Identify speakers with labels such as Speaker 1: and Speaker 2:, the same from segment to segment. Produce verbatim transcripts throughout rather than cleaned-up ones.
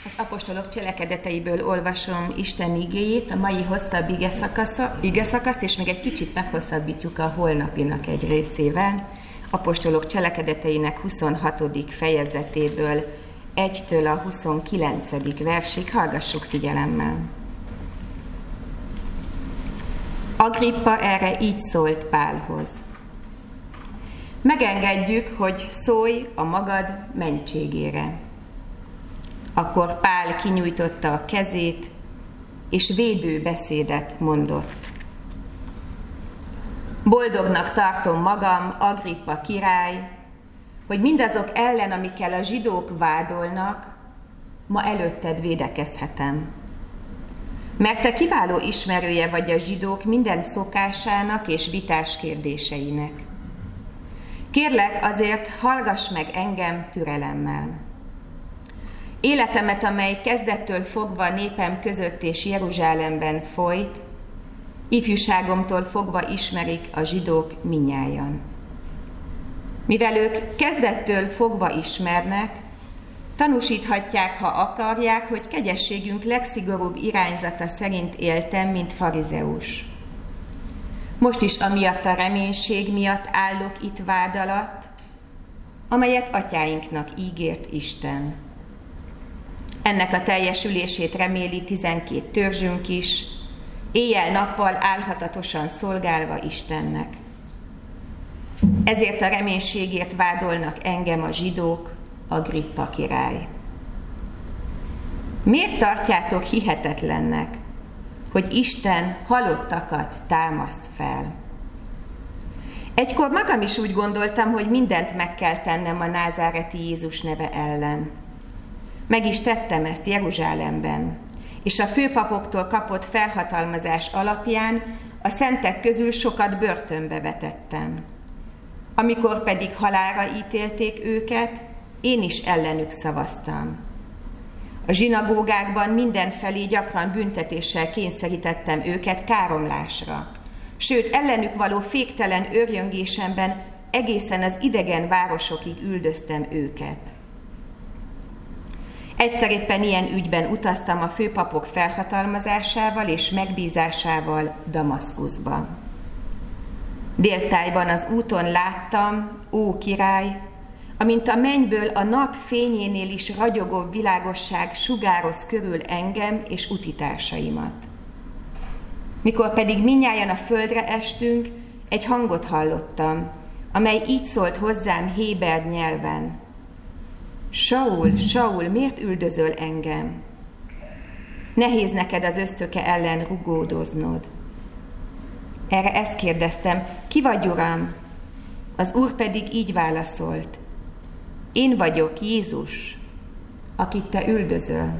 Speaker 1: Az apostolok cselekedeteiből olvasom Isten igéjét, a mai hosszabb igeszakaszt, és még egy kicsit meghosszabbítjuk a holnapinak egy részével. Apostolok cselekedeteinek huszonhatodik fejezetéből egytől a huszonkilencedik versig, hallgassuk figyelemmel. Agrippa erre így szólt Pálhoz. Megengedjük, hogy szólj a magad mentségére. Akkor Pál kinyújtotta a kezét, és védő beszédet mondott. Boldognak tartom magam, Agrippa király, hogy mindazok ellen, amikkel a zsidók vádolnak, ma előtted védekezhetem. Mert te kiváló ismerője vagy a zsidók minden szokásának és vitás kérdéseinek. Kérlek, azért hallgass meg engem türelemmel. Életemet, amely kezdettől fogva népem között és Jeruzsálemben folyt, ifjúságomtól fogva ismerik a zsidók mindnyájan. Mivel ők kezdettől fogva ismernek, tanúsíthatják, ha akarják, hogy kegyességünk legszigorúbb irányzata szerint éltem, mint farizeus. Most is amiatt a reménység miatt állok itt vád alatt, amelyet atyáinknak ígért Isten. Ennek a teljesülését reméli tizenkét törzsünk is, éjjel-nappal álhatatosan szolgálva Istennek. Ezért a reménységért vádolnak engem a zsidók, Agrippa király. Miért tartjátok hihetetlennek, hogy Isten halottakat támaszt fel? Egykor magam is úgy gondoltam, hogy mindent meg kell tennem a názáreti Jézus neve ellen. Meg is tettem ezt Jeruzsálemben, és a főpapoktól kapott felhatalmazás alapján a szentek közül sokat börtönbe vetettem. Amikor pedig halálra ítélték őket, én is ellenük szavaztam. A zsinagógákban mindenfelé gyakran büntetéssel kényszerítettem őket káromlásra, sőt, ellenük való féktelen őrjöngésemben egészen az idegen városokig üldöztem őket. Egyszer éppen ilyen ügyben utaztam a főpapok felhatalmazásával és megbízásával Damaszkuszba. Déltájban az úton láttam, ó király, amint a mennyből a nap fényénél is ragyogó világosság sugároz körül engem és utitársaimat. Mikor pedig mindnyájan a földre estünk, egy hangot hallottam, amely így szólt hozzám héber nyelven. Saul, Saul, miért üldözöl engem? Nehéz neked az ösztöke ellen rugódoznod. Erre ezt kérdeztem, ki vagy, Uram? Az Úr pedig így válaszolt. Én vagyok Jézus, akit te üldözöl.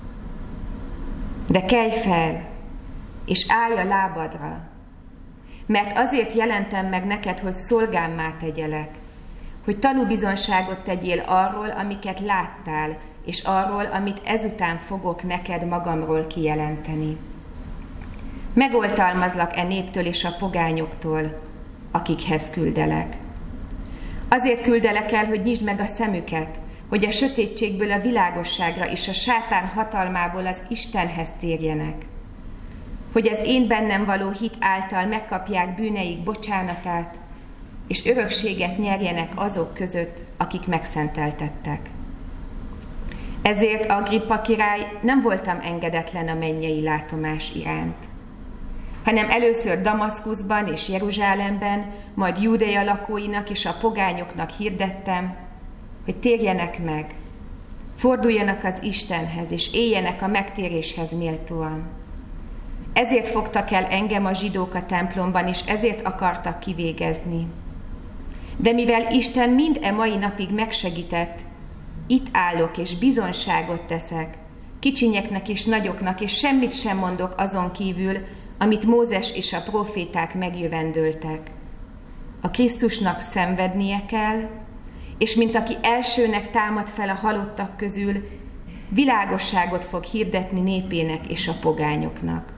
Speaker 1: De kelj fel, és állj a lábadra, mert azért jelentem meg neked, hogy szolgámmá tegyelek, hogy tanúbizonságot tegyél arról, amiket láttál, és arról, amit ezután fogok neked magamról kijelenteni. Megoltalmazlak e néptől és a pogányoktól, akikhez küldelek. Azért küldelek el, hogy nyisd meg a szemüket, hogy a sötétségből a világosságra és a sátán hatalmából az Istenhez térjenek. Hogy az én bennem való hit által megkapják bűneik bocsánatát, és örökséget nyerjenek azok között, akik megszenteltettek. Ezért, Agrippa király, nem voltam engedetlen a mennyei látomás iránt, hanem először Damaszkuszban és Jeruzsálemben, majd Júdea lakóinak és a pogányoknak hirdettem, hogy térjenek meg, forduljanak az Istenhez, és éljenek a megtéréshez méltóan. Ezért fogtak el engem a zsidók a templomban, és ezért akartak kivégezni. De mivel Isten mind e mai napig megsegített, itt állok és bizonságot teszek, kicsinyeknek és nagyoknak, és semmit sem mondok azon kívül, amit Mózes és a proféták megjövendöltek. A Krisztusnak szenvednie kell, és mint aki elsőnek támad fel a halottak közül, világosságot fog hirdetni népének és a pogányoknak.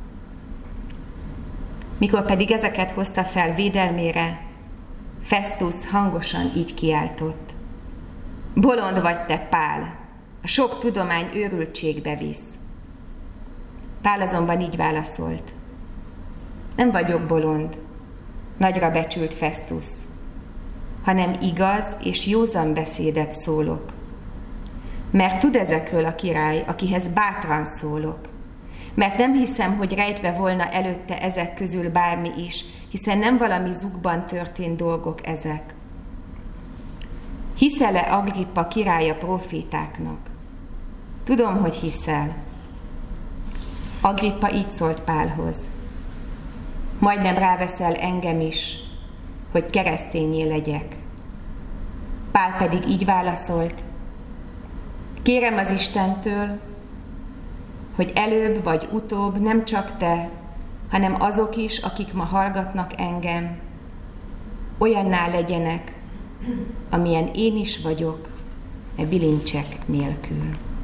Speaker 1: Mikor pedig ezeket hozta fel védelmére, Festus hangosan így kiáltott. Bolond vagy te, Pál, a sok tudomány őrültségbe visz. Pál azonban így válaszolt: nem vagyok bolond, nagyra becsült Festus, hanem igaz és józan beszédet szólok. Mert tud ezekről a király, akihez bátran szólok. Mert nem hiszem, hogy rejtve volna előtte ezek közül bármi is, hiszen nem valami zugban történt dolgok ezek. Hiszel-e Agrippa király a profétáknak? Tudom, hogy hiszel. Agrippa így szólt Pálhoz: majdnem ráveszel engem is, hogy keresztényé legyek. Pál pedig így válaszolt: kérem az Istentől, hogy előbb vagy utóbb nem csak te, hanem azok is, akik ma hallgatnak engem, olyanná legyenek, amilyen én is vagyok, e bilincsek nélkül.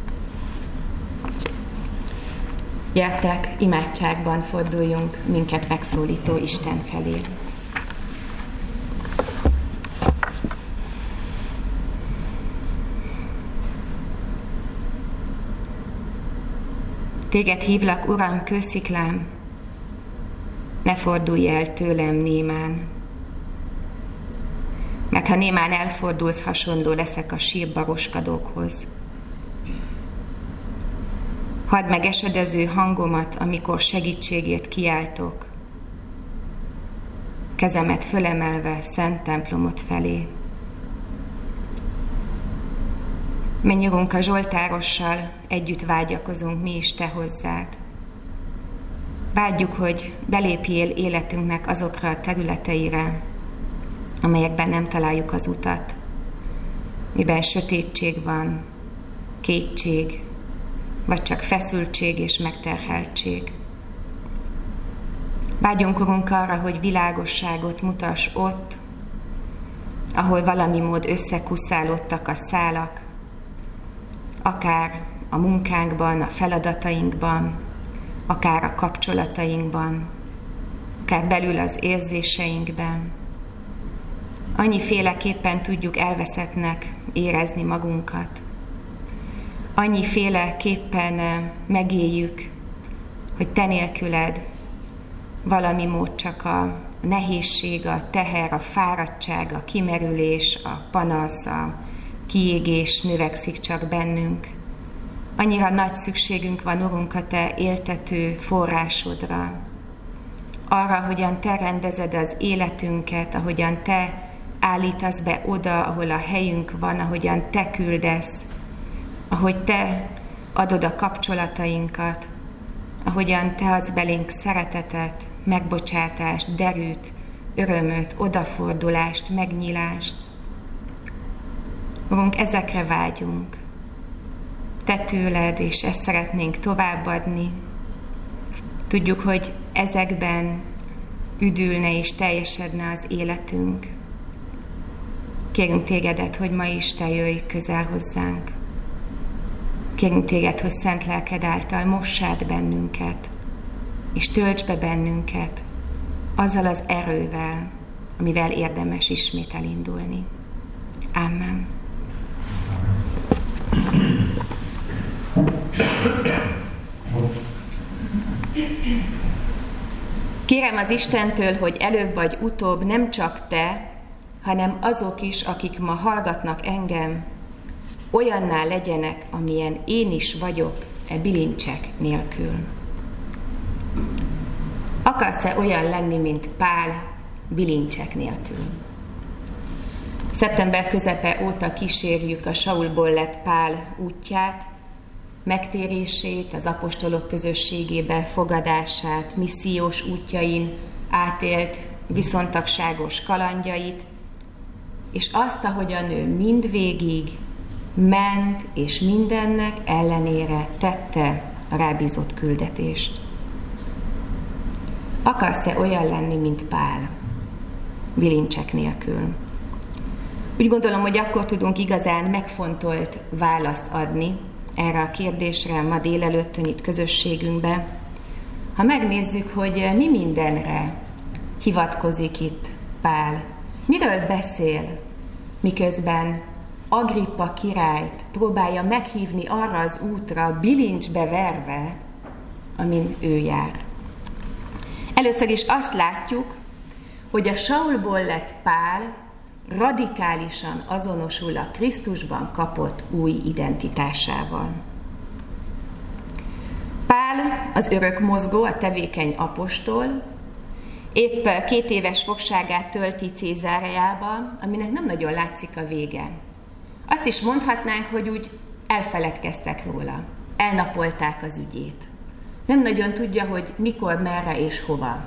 Speaker 1: Gyertek, imádságban forduljunk minket megszólító Isten felé. Téged hívlak, Uram, kősziklám, ne fordulj el tőlem némán. Mert ha némán elfordulsz, hasonló leszek a sírba roskadókhoz. Hadd meg esedező hangomat, amikor segítségért kiáltok, kezemet fölemelve szent templomot felé. Menj, Urunk, a Zsoltárossal együtt vágyakozunk mi is te hozzád. Vágyjuk, hogy belépjél életünknek azokra a területeire, amelyekben nem találjuk az utat, miben sötétség van, kétség, vagy csak feszültség és megterheltség. Vágyunk, Urunk, arra, hogy világosságot mutass ott, ahol valami mód összekuszálódtak a szálak, akár a munkánkban, a feladatainkban, akár a kapcsolatainkban, akár belül az érzéseinkben. Annyiféleképpen tudjuk elveszettnek érezni magunkat. Annyiféleképpen megéljük, hogy te nélküled valami mód csak a nehézség, a teher, a fáradtság, a kimerülés, a panasz, a kiégés növekszik csak bennünk. Annyira nagy szükségünk van, Urunk, a te éltető forrásodra. Arra, hogyan te rendezed az életünket, ahogyan te állítasz be oda, ahol a helyünk van, ahogyan te küldesz, ahogy te adod a kapcsolatainkat, ahogyan te adsz belénk szeretetet, megbocsátást, derűt, örömöt, odafordulást, megnyílást. Urunk, ezekre vágyunk. Te tőled, és ezt szeretnénk továbbadni. Tudjuk, hogy ezekben üdülne és teljesedne az életünk. Kérünk tégedet, hogy ma is te jöjj közel hozzánk. Kérünk téged, hogy szent lelked által mossád bennünket, és tölts be bennünket azzal az erővel, amivel érdemes ismét elindulni. Amen. Kérem az Istentől, hogy előbb vagy utóbb nem csak te, hanem azok is, akik ma hallgatnak engem, olyanná legyenek, amilyen én is vagyok, e bilincsek nélkül. Akarsz-e olyan lenni, mint Pál, bilincsek nélkül? Szeptember közepe óta kísérjük a Saulból lett Pál útját, megtérését, az apostolok közösségébe fogadását, missziós útjain átélt viszontagságos kalandjait, és azt, ahogyan ő mindvégig ment, és mindennek ellenére tette a rábízott küldetést. Akarsz-e olyan lenni, mint Pál, bilincsek nélkül? Úgy gondolom, hogy akkor tudunk igazán megfontolt választ adni erre a kérdésre ma délelőttön itt közösségünkbe, ha megnézzük, hogy mi mindenre hivatkozik itt Pál. Miről beszél, miközben Agrippa királyt próbálja meghívni arra az útra, bilincsbe verve, amin ő jár. Először is azt látjuk, hogy a Saulból lett Pál radikálisan azonosul a Krisztusban kapott új identitásával. Pál az örökmozgó, a tevékeny apostol, épp két éves fogságát tölti Cézáreába, aminek nem nagyon látszik a vége. Azt is mondhatnánk, hogy úgy elfeledkeztek róla, elnapolták az ügyét. Nem nagyon tudja, hogy mikor, merre és hova.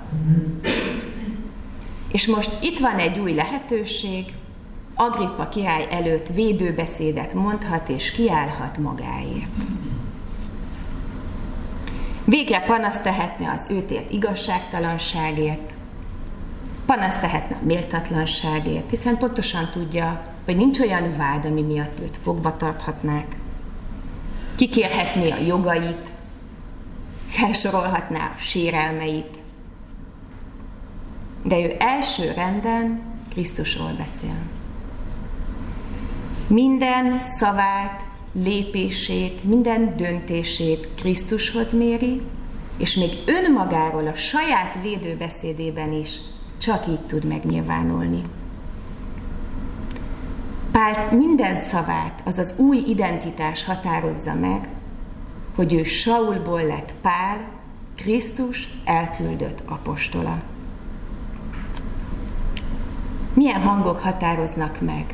Speaker 1: És most itt van egy új lehetőség, Agrippa király előtt védőbeszédet mondhat és kiállhat magáért. Végre panaszt tehetne az őt ért igazságtalanságért, panaszt tehetne a méltatlanságért, hiszen pontosan tudja, hogy nincs olyan vád, ami miatt őt fogva tarthatnák. Kikérhetné a jogait, felsorolhatná a sérelmeit, de ő első renden Krisztusról beszél. Minden szavát, lépését, minden döntését Krisztushoz méri, és még önmagáról a saját védőbeszédében is csak így tud megnyilvánulni. Pál minden szavát, azaz új identitás határozza meg, hogy ő Saulból lett Pál, Krisztus elküldött apostola. Milyen hangok határoznak meg?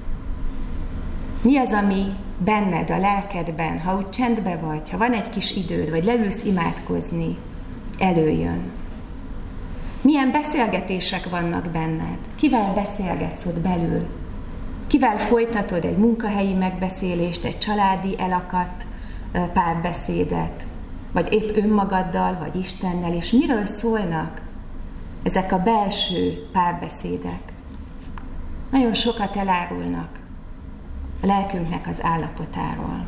Speaker 1: Mi az, ami benned, a lelkedben, ha úgy csendbe vagy, ha van egy kis időd, vagy leülsz imádkozni, előjön? Milyen beszélgetések vannak benned? Kivel beszélgetsz ott belül? Kivel folytatod egy munkahelyi megbeszélést, egy családi elakadt párbeszédet, vagy épp önmagaddal, vagy Istennel, és miről szólnak ezek a belső párbeszédek? Nagyon sokat elárulnak a lelkünknek az állapotáról.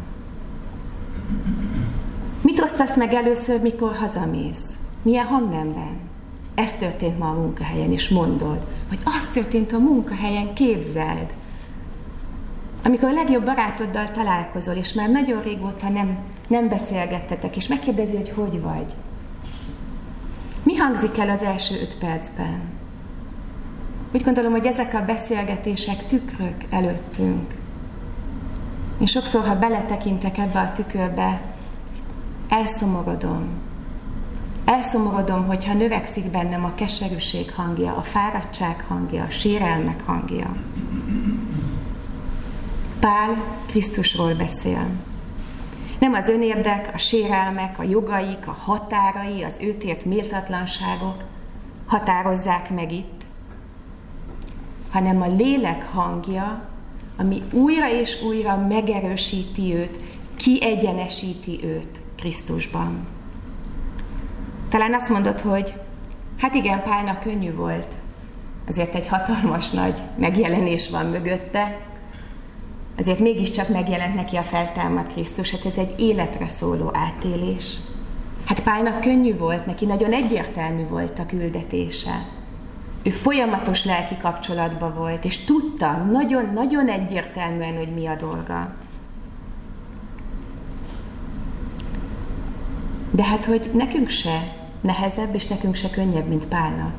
Speaker 1: Mit osztasz meg először, mikor hazamész? Milyen hangnemben? Ez történt ma a munkahelyen, és mondod, hogy az történt a munkahelyen, képzeld. Amikor a legjobb barátoddal találkozol, és már nagyon régóta nem, nem beszélgettetek, és megkérdezi, hogy hogy vagy. Mi hangzik el az első öt percben? Úgy gondolom, hogy ezek a beszélgetések tükrök előttünk. Én sokszor, ha beletekintek ebbe a tükörbe, elszomorodom. Elszomorodom, hogyha növekszik bennem a keserűség hangja, a fáradtság hangja, a sérelmek hangja. Pál Krisztusról beszél. Nem az önérdek, a sérelmek, a jogaik, a határai, az őt ért méltatlanságok határozzák meg itt, hanem a lélek hangja, ami újra és újra megerősíti őt, kiegyenesíti őt Krisztusban. Talán azt mondod, hogy hát igen, Pálnak könnyű volt, azért egy hatalmas nagy megjelenés van mögötte, azért mégiscsak megjelent neki a feltámadt Krisztus, hát ez egy életre szóló átélés. Hát Pálnak könnyű volt, neki nagyon egyértelmű volt a küldetése. Ő folyamatos lelki kapcsolatban volt, és tudta nagyon-nagyon egyértelműen, hogy mi a dolga. De hát, hogy nekünk se nehezebb, és nekünk se könnyebb, mint Pálnak.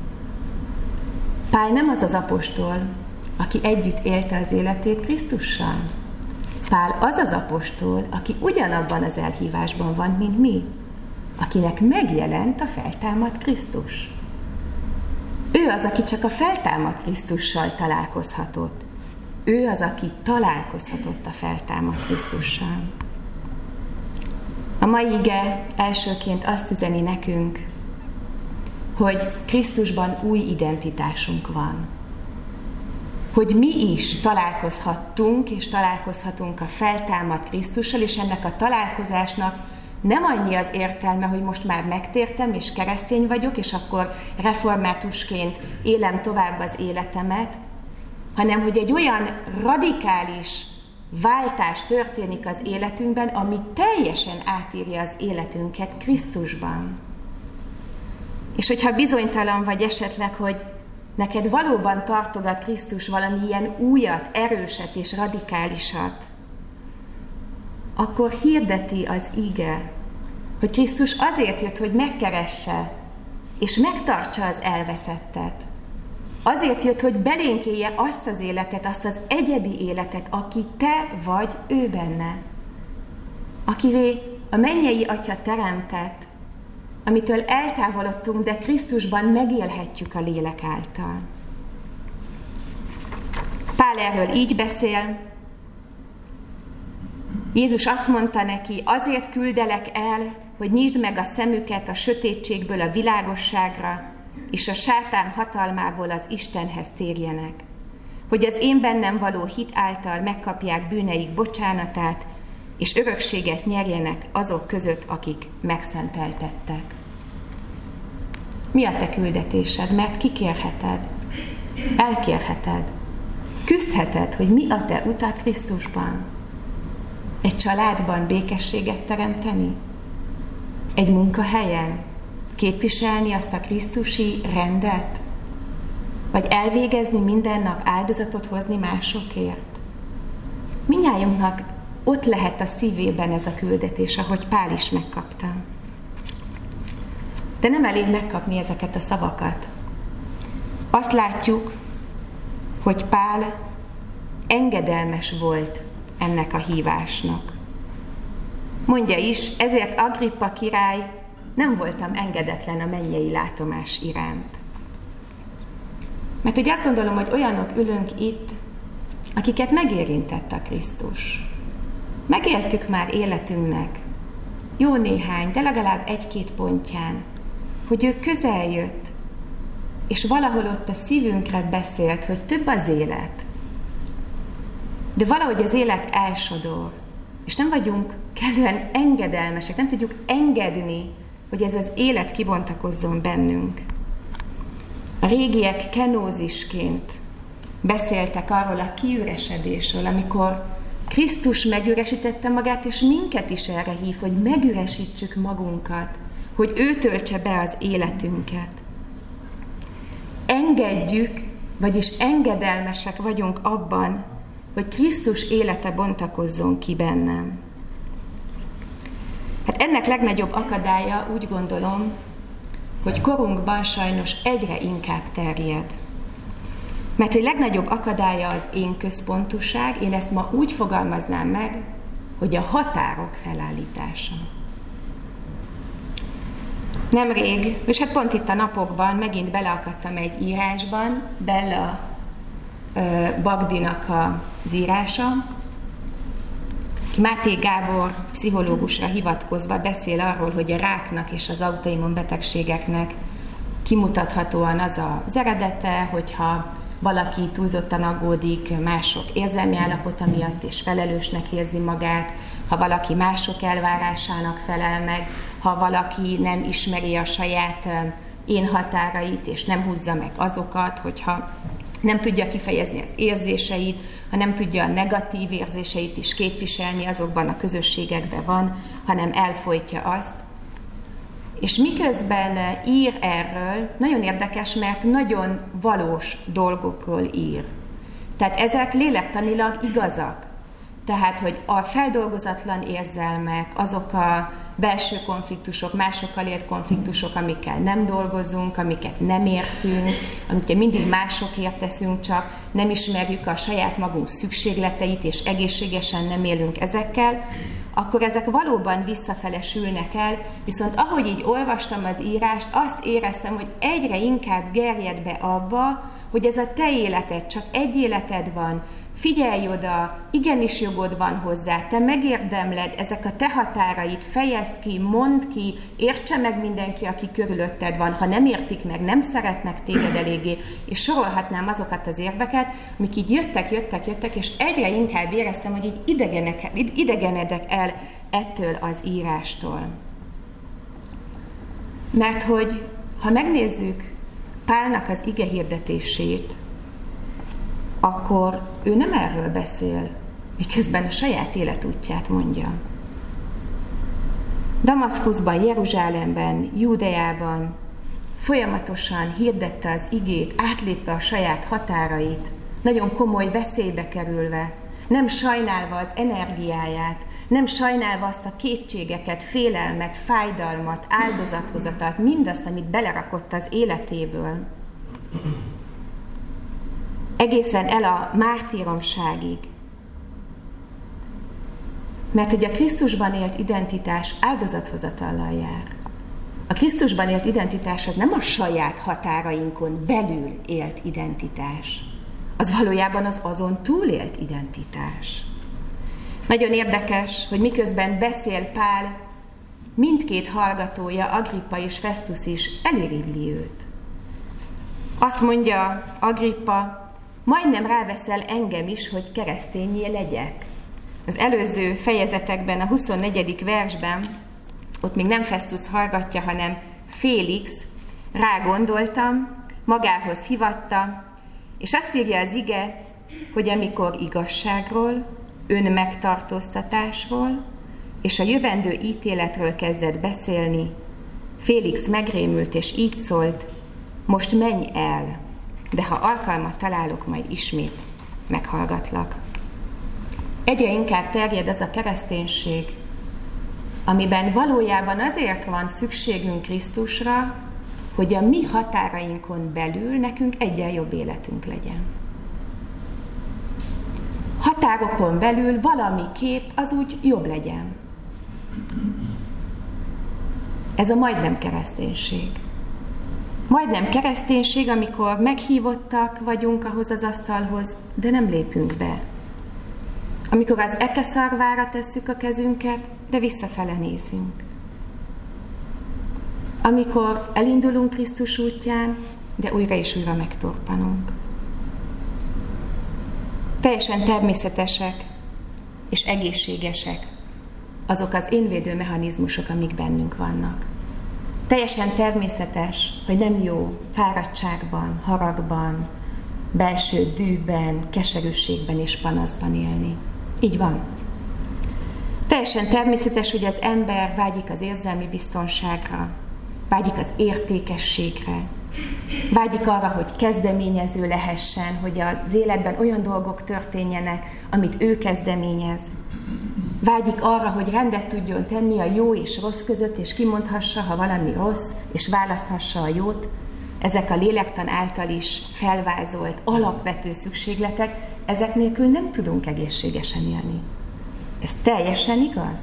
Speaker 1: Pál nem az az apostol, aki együtt élte az életét Krisztussal. Pál az az apostol, aki ugyanabban az elhívásban van, mint mi, akinek megjelent a feltámadt Krisztus. Ő az, aki csak a feltámadt Krisztussal találkozhatott. Ő az, aki találkozhatott a feltámadt Krisztussal. A mai ige elsőként azt üzeni nekünk, hogy Krisztusban új identitásunk van. Hogy mi is találkozhattunk, és találkozhatunk a feltámadt Krisztussal, és ennek a találkozásnak nem annyi az értelme, hogy most már megtértem, és keresztény vagyok, és akkor reformátusként élem tovább az életemet, hanem hogy egy olyan radikális váltás történik az életünkben, ami teljesen átírja az életünket Krisztusban. És hogyha bizonytalan vagy esetleg, hogy neked valóban tartogat Krisztus valami ilyen újat, erőset és radikálisat, akkor hirdeti az ige, hogy Krisztus azért jött, hogy megkeresse és megtartsa az elveszettet. Azért jött, hogy belénk élje azt az életet, azt az egyedi életet, aki te vagy ő benne. Akivé a mennyei Atya teremtett, amitől eltávolodtunk, de Krisztusban megélhetjük a lélek által. Pál erről így beszél. Jézus azt mondta neki, azért küldelek el, hogy nyisd meg a szemüket a sötétségből a világosságra, és a sátán hatalmából az Istenhez térjenek, hogy az én bennem való hit által megkapják bűneik bocsánatát, és örökséget nyerjenek azok között, akik megszenteltettek. Mi a te küldetésed? Mert kikérheted, elkérheted, küzdheted, hogy mi a te utat Krisztusban. Egy családban békességet teremteni? Egy munkahelyen képviselni azt a krisztusi rendet? Vagy elvégezni minden nap, áldozatot hozni másokért? Mindnyájunknak ott lehet a szívében ez a küldetés, ahogy Pál is megkapta. De nem elég megkapni ezeket a szavakat. Azt látjuk, hogy Pál engedelmes volt ennek a hívásnak. Mondja is, ezért Agrippa király, nem voltam engedetlen a mennyei látomás iránt. Mert ugye azt gondolom, hogy olyanok ülünk itt, akiket megérintett a Krisztus. Megéltük már életünknek jó néhány, de legalább egy-két pontján, hogy ő közel jött, és valahol ott a szívünkre beszélt, hogy több az élet. De valahogy az élet elsodor, és nem vagyunk kellően engedelmesek, nem tudjuk engedni, hogy ez az élet kibontakozzon bennünk. A régiek kenózisként beszéltek arról a kiüresedésről, amikor Krisztus megüresítette magát, és minket is erre hív, hogy megüresítsük magunkat, hogy ő töltse be az életünket. Engedjük, vagyis engedelmesek vagyunk abban, hogy Krisztus élete bontakozzon ki bennem. Hát ennek legnagyobb akadálya, úgy gondolom, hogy korunkban sajnos egyre inkább terjed. Mert hogy legnagyobb akadálya az én központúság, én ezt ma úgy fogalmaznám meg, hogy a határok felállítása. Nemrég, és hát pont itt a napokban megint beleakadtam egy írásban, Bella ö, Bagdinak az írása, ki Máté Gábor pszichológusra hivatkozva beszél arról, hogy a ráknak és az autoimmun betegségeknek kimutathatóan az az eredete, hogyha valaki túlzottan aggódik mások érzelmi állapota miatt, és felelősnek érzi magát, ha valaki mások elvárásának felel meg, ha valaki nem ismeri a saját én határait, és nem húzza meg azokat, hogyha nem tudja kifejezni az érzéseit, ha nem tudja a negatív érzéseit is képviselni, azokban a közösségekben van, hanem elfojtja azt. És miközben ír erről, nagyon érdekes, mert nagyon valós dolgokról ír. Tehát ezek lélektanilag igazak. Tehát, hogy a feldolgozatlan érzelmek, azok a belső konfliktusok, másokkal élt konfliktusok, amikkel nem dolgozunk, amiket nem értünk, amiket mindig másokért teszünk, csak nem ismerjük a saját magunk szükségleteit, és egészségesen nem élünk ezekkel, akkor ezek valóban visszafele sülnek el, viszont ahogy így olvastam az írást, azt éreztem, hogy egyre inkább gerjed be abba, hogy ez a te életed, csak egy életed van, figyelj oda, igenis jogod van hozzá, te megérdemled, ezek a te határait, fejezd ki, mondd ki, értse meg mindenki, aki körülötted van, ha nem értik meg, nem szeretnek téged eléggé, és sorolhatnám azokat az érveket, amik így jöttek, jöttek, jöttek, és egyre inkább éreztem, hogy így idegenek, idegenedek el ettől az írástól. Mert hogy, ha megnézzük Pálnak az ige hirdetését, akkor ő nem erről beszél, miközben a saját életútját mondja. Damaszkuszban, Jeruzsálemben, Júdeában, folyamatosan hirdette az igét, átlépve a saját határait, nagyon komoly veszélybe kerülve, nem sajnálva az energiáját, nem sajnálva azt a kétségeket, félelmet, fájdalmat, áldozathozatat, mindazt, amit belerakott az életéből. Egészen el a mártíromságig. Mert hogy a Krisztusban élt identitás áldozathozatallal jár. A Krisztusban élt identitás az nem a saját határainkon belül élt identitás. Az valójában az azon túl élt identitás. Nagyon érdekes, hogy miközben beszél Pál, mindkét hallgatója, Agrippa és Festus is elirigyli őt. Azt mondja Agrippa, majdnem ráveszel engem is, hogy kereszténnyé legyek. Az előző fejezetekben, a huszonnegyedik versben, ott még nem Festus hallgatja, hanem Félix, rá gondoltam, magához hivatta, és azt írja az ige, hogy amikor igazságról, önmegtartóztatásról és a jövendő ítéletről kezdett beszélni, Félix megrémült és így szólt, most menj el, de ha alkalmat találok, majd ismét meghallgatlak. Egyre inkább terjed az a kereszténység, amiben valójában azért van szükségünk Krisztusra, hogy a mi határainkon belül nekünk egyen jobb életünk legyen. Határokon belül valami kép az úgy jobb legyen. Ez a majdnem kereszténység. Majdnem kereszténység, amikor meghívottak vagyunk ahhoz az asztalhoz, de nem lépünk be. Amikor az ekeszarvára tesszük a kezünket, de visszafele nézünk. Amikor elindulunk Krisztus útján, de újra és újra megtorpanunk. Teljesen természetesek és egészségesek azok az énvédő mechanizmusok, amik bennünk vannak. Teljesen természetes, hogy nem jó fáradtságban, haragban, belső dűben, keserűségben és panaszban élni. Így van. Teljesen természetes, hogy az ember vágyik az érzelmi biztonságra, vágyik az értékességre, vágyik arra, hogy kezdeményező lehessen, hogy az életben olyan dolgok történjenek, amit ő kezdeményez. Vágyik arra, hogy rendet tudjon tenni a jó és rossz között, és kimondhassa, ha valami rossz, és választhassa a jót. Ezek a lélektan által is felvázolt alapvető szükségletek, ezek nélkül nem tudunk egészségesen élni. Ez teljesen igaz.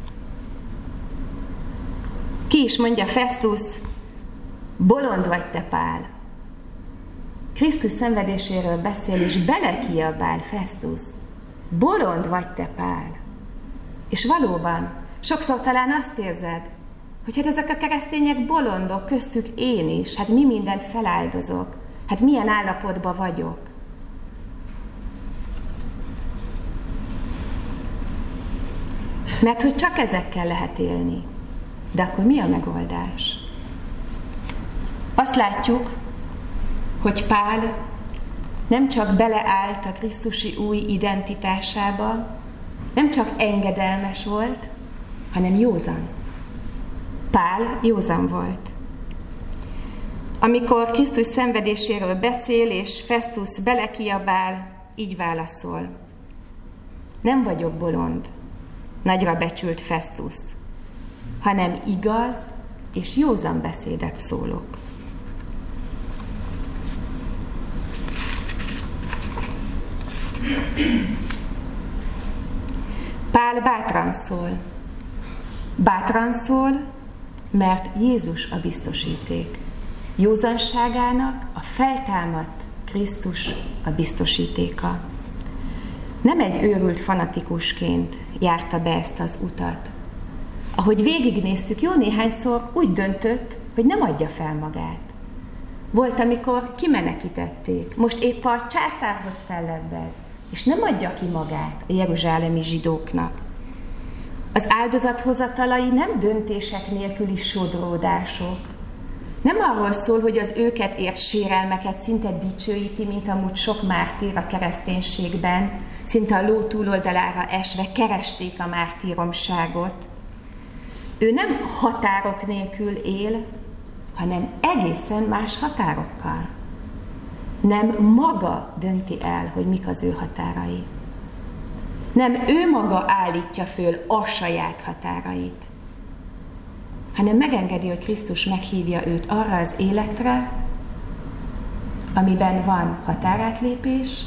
Speaker 1: Ki is mondja Festus, bolond vagy te, Pál. Krisztus szenvedéséről beszél, és belekiabál Festus. Bolond vagy te, Pál. És valóban, sokszor talán azt érzed, hogy hát ezek a keresztények bolondok, köztük én is, hát mi mindent feláldozok, hát milyen állapotban vagyok. Mert hogy csak ezekkel lehet élni. De akkor mi a megoldás? Azt látjuk, hogy Pál nem csak beleállt a krisztusi új identitásába, nem csak engedelmes volt, hanem józan. Pál józan volt. Amikor Krisztus szenvedéséről beszél, és Festus belekiabál, így válaszol. Nem vagyok bolond, nagyra becsült Festus, hanem igaz és józan beszédet szólok. Pál bátran szól. Bátran szól, mert Jézus a biztosíték. Józanságának a feltámadt Krisztus a biztosítéka. Nem egy őrült fanatikusként járta be ezt az utat. Ahogy végignéztük, jó néhányszor úgy döntött, hogy nem adja fel magát. Volt, amikor kimenekítették, most épp a császárhoz fellebbez, és nem adja ki magát a jeruzsálemi zsidóknak. Az áldozathozatalai nem döntések nélküli sodródások. Nem arról szól, hogy az őket ért sérelmeket szinte dicsőíti, mint amúgy sok mártír a kereszténységben, szinte a ló túloldalára esve keresték a mártíromságot. Ő nem határok nélkül él, hanem egészen más határokkal. Nem maga dönti el, hogy mik az ő határai. Nem ő maga állítja föl a saját határait, hanem megengedi, hogy Krisztus meghívja őt arra az életre, amiben van határátlépés,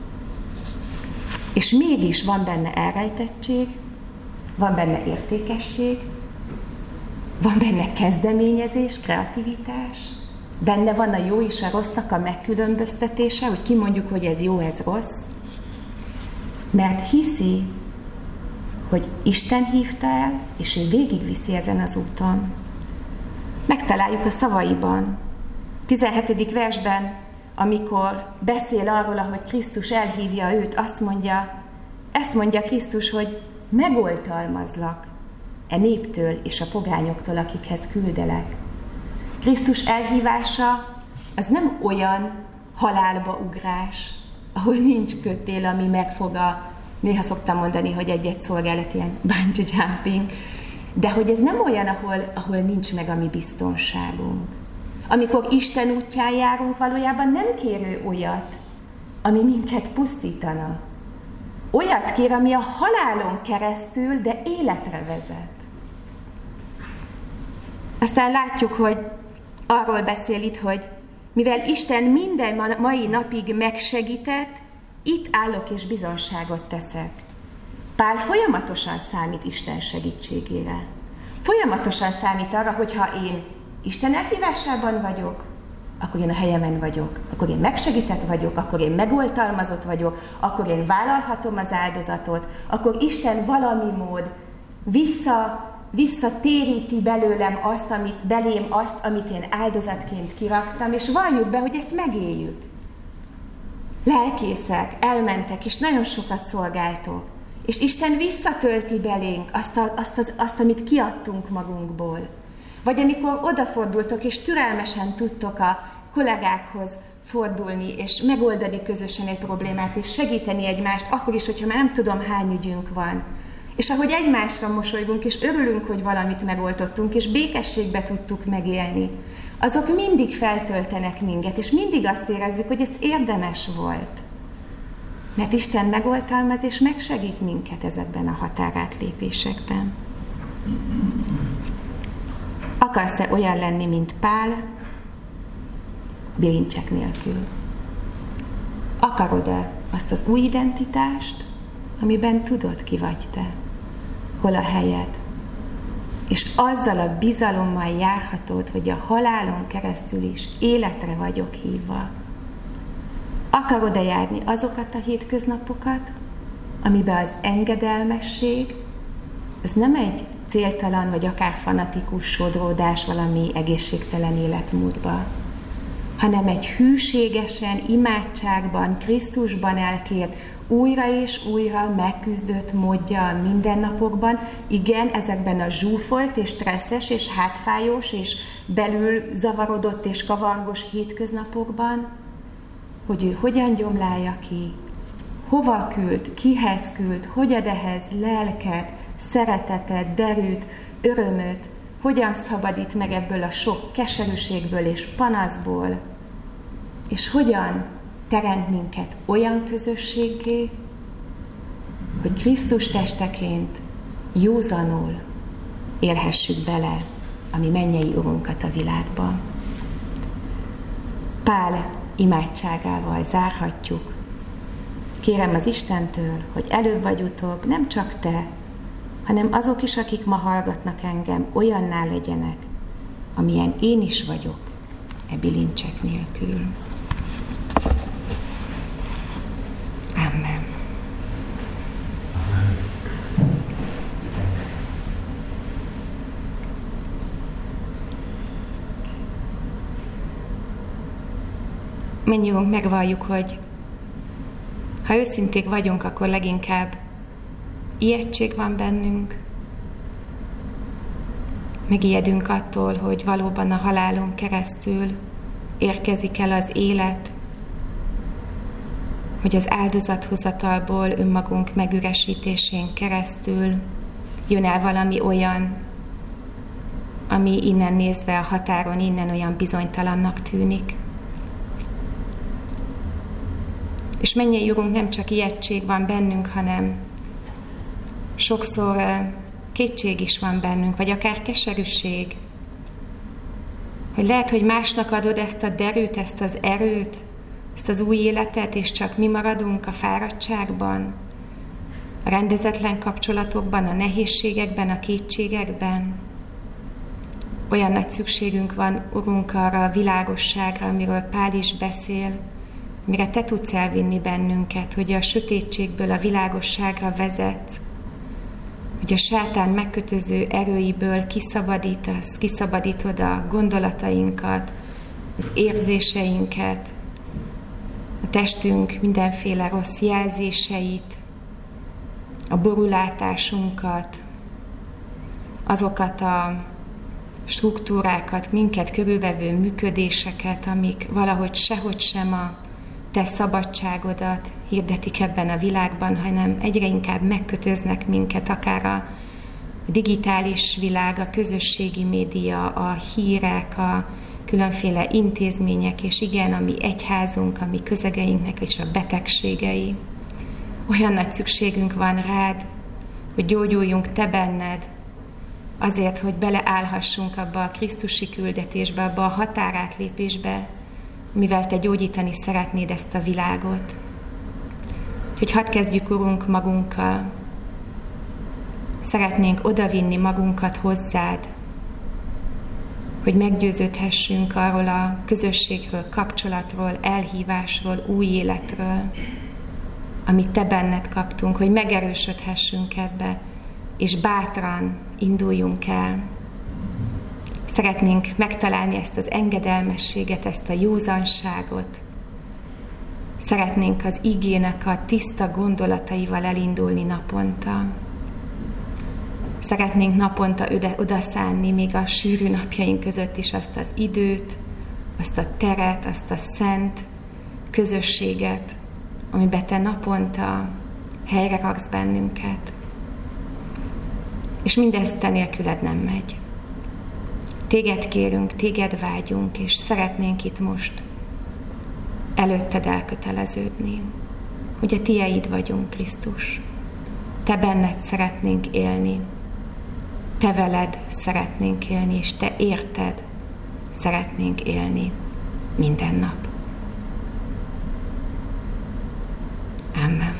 Speaker 1: és mégis van benne elrejtettség, van benne értékesség, van benne kezdeményezés, kreativitás, benne van a jó és a rossznak a megkülönböztetése, hogy kimondjuk, hogy ez jó, ez rossz, mert hiszi, hogy Isten hívta el, és ő végigviszi ezen az úton. Megtaláljuk a szavaiban. tizenhetedik versben, amikor beszél arról, ahogy Krisztus elhívja őt, azt mondja, ezt mondja Krisztus, hogy megoltalmazlak e néptől és a pogányoktól, akikhez küldelek. Krisztus elhívása az nem olyan halálba ugrás, ahol nincs kötél, ami megfog a, néha szoktam mondani, hogy egy-egy szolgálat ilyen bungee jumping, de hogy ez nem olyan, ahol, ahol nincs meg a mi biztonságunk. Amikor Isten útján járunk, valójában nem kér ő olyat, ami minket pusztítana. Olyat kér, ami a halálon keresztül, de életre vezet. Aztán látjuk, hogy arról beszél itt, hogy mivel Isten minden mai napig megsegített, itt állok és bizonságot teszek. Pál folyamatosan számít Isten segítségére. Folyamatosan számít arra, hogy ha én Isten elhívásában vagyok, akkor én a helyemen vagyok, akkor én megsegített vagyok, akkor én megoltalmazott vagyok, akkor én vállalhatom az áldozatot, akkor Isten valami mód vissza, visszatéríti belőlem azt, amit, belém azt, amit én áldozatként kiraktam, és valljuk be, hogy ezt megéljük. Lelkészek, elmentek, és nagyon sokat szolgáltok, és Isten visszatölti belénk azt, a, azt, az, azt, amit kiadtunk magunkból. Vagy amikor odafordultok, és türelmesen tudtok a kollégákhoz fordulni, és megoldani közösen egy problémát, és segíteni egymást, akkor is, hogyha már nem tudom, hány ügyünk van. És ahogy egymásra mosolygunk, és örülünk, hogy valamit megoldottunk, és békességbe tudtuk megélni, azok mindig feltöltenek minket, és mindig azt érezzük, hogy ez érdemes volt. Mert Isten megoltalmaz, és megsegít minket ezekben a határátlépésekben. Akarsz-e olyan lenni, mint Pál? Bilincsek nélkül. Akarod-e azt az új identitást, amiben tudod, ki vagy te? Hol a helyed? És azzal a bizalommal járhatod, hogy a halálon keresztül is életre vagyok hívva. Akarod-e járni azokat a hétköznapokat, amiben az engedelmesség, ez nem egy céltalan vagy akár fanatikus sodródás valami egészségtelen életmódba, hanem egy hűségesen, imádságban, Krisztusban elkért, újra és újra megküzdött módja a mindennapokban, igen, ezekben a zsúfolt és stresszes és hátfájós és belül zavarodott és kavargos hétköznapokban, hogy ő hogyan gyomlálja ki, hova küld, kihez küld, hogy ad ehhez lelket, szeretetet, derűt, örömöt, hogyan szabadít meg ebből a sok keserűségből és panaszból, és hogyan teremt minket olyan közösséggé, hogy Krisztus testeként józanul élhessük bele a mi mennyei Urunkat a világba. Pál imádságával zárhatjuk. Kérem az Istentől, hogy előbb vagy utóbb nem csak te, hanem azok is, akik ma hallgatnak engem, olyanná legyenek, amilyen én is vagyok, e bilincsek nélkül. Amen. Mindnyájunk megvalljuk, hogy ha őszinték vagyunk, akkor leginkább ijegység van bennünk, megijedünk attól, hogy valóban a halálon keresztül érkezik el az élet, hogy az áldozathozatalból önmagunk megüresítésén keresztül jön el valami olyan, ami innen nézve a határon, innen olyan bizonytalannak tűnik. És mennyei Urunk, nem csak ijegység van bennünk, hanem sokszor kétség is van bennünk, vagy akár keserűség. Hogy lehet, hogy másnak adod ezt a derűt, ezt az erőt, ezt az új életet, és csak mi maradunk a fáradtságban, a rendezetlen kapcsolatokban, a nehézségekben, a kétségekben. Olyan nagy szükségünk van, Urunk, arra a világosságra, amiről Pál is beszél, mire Te tudsz elvinni bennünket, hogy a sötétségből a világosságra vezetsz, hogy a sátán megkötöző erőiből kiszabadítasz, kiszabadítod a gondolatainkat, az érzéseinket, a testünk mindenféle rossz jelzéseit, a borulátásunkat, azokat a struktúrákat, minket körülvevő működéseket, amik valahogy sehogy sem a Te szabadságodat hirdetik ebben a világban, hanem egyre inkább megkötöznek minket, akár a digitális világ, a közösségi média, a hírek, a különféle intézmények, és igen, a mi egyházunk, a mi közegeinknek és a betegségei. Olyan nagy szükségünk van rád, hogy gyógyuljunk Te benned, azért, hogy beleállhassunk abba a krisztusi küldetésbe, abba a határátlépésbe, mivel Te gyógyítani szeretnéd ezt a világot. Úgyhogy hadd kezdjük, Urunk, magunkkal. Szeretnénk odavinni magunkat hozzád, hogy meggyőződhessünk arról a közösségről, kapcsolatról, elhívásról, új életről, amit Te benned kaptunk, hogy megerősödhessünk ebbe, és bátran induljunk el. Szeretnénk megtalálni ezt az engedelmességet, ezt a józanságot. Szeretnénk az igének a tiszta gondolataival elindulni naponta. Szeretnénk naponta odaszánni még a sűrű napjaink között is azt az időt, azt a teret, azt a szent közösséget, amiben Te naponta helyre raksz bennünket. És mindezt Te nélküled nem megy. Téged kérünk, Téged vágyunk, és szeretnénk itt most előtted elköteleződni, hogy a Tieid vagyunk, Krisztus. Te benned szeretnénk élni, Te veled szeretnénk élni, és Te érted szeretnénk élni minden nap. Amen.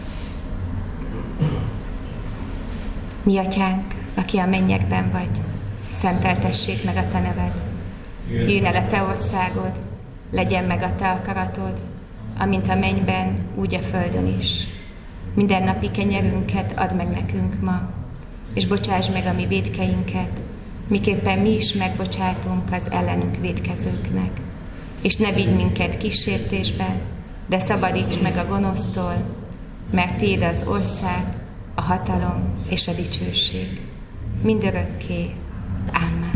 Speaker 1: Mi Atyánk, aki a mennyekben vagy, szenteltessék meg a Te neved. Jöjjön el a Te országod, legyen meg a Te akaratod, amint a mennyben, úgy a földön is. Minden napi kenyerünket add meg nekünk ma, és bocsáss meg a mi vétkeinket, miképpen mi is megbocsátunk az ellenünk vétkezőknek. És ne vigy minket kísértésbe, de szabadíts meg a gonosztól, mert Tiéd az ország, a hatalom és a dicsőség mindörökké. Amen.